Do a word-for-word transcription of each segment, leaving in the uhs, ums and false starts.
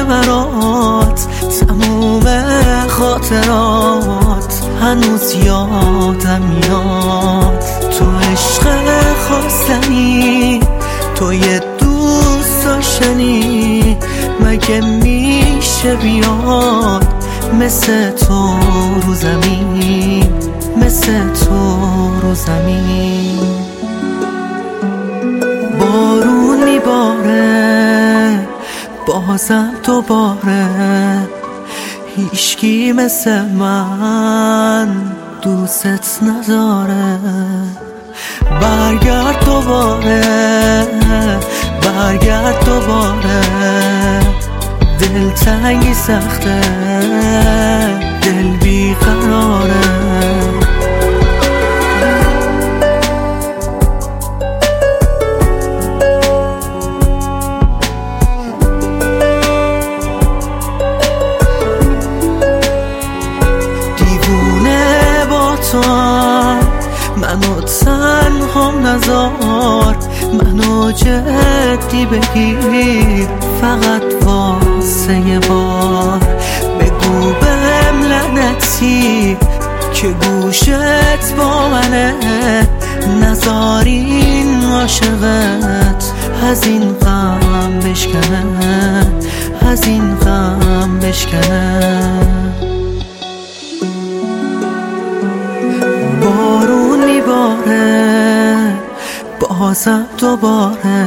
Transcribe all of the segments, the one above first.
برات تموم خاطرات هنوز یادم میاد. تو عشق خواستنی، تو یه دوست داشتنی، مگه میشه بیاد مثل تو رو زمین، مثل تو رو زمین. بارون میباره بازم دوباره، هیچکی مثل من دوست نداره. برگرد دوباره، برگرد دوباره، دلتنگی سخته، دل بیقراره. دیوونه با تو منو تنهام نذار، منو جدی بگیر فقط واسه یه بار. بگو بهم لعنتی که گوشت با منه، نذار این عاشقت از این غم بشکنه، از این غم بشکنه. بارون میباره بازم دوباره،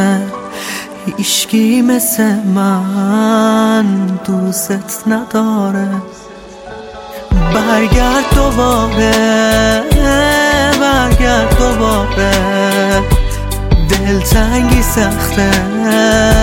هیچکی مثل من دوست نداره. برگرد دوباره، برگرد دوباره، دلتنگی سخته،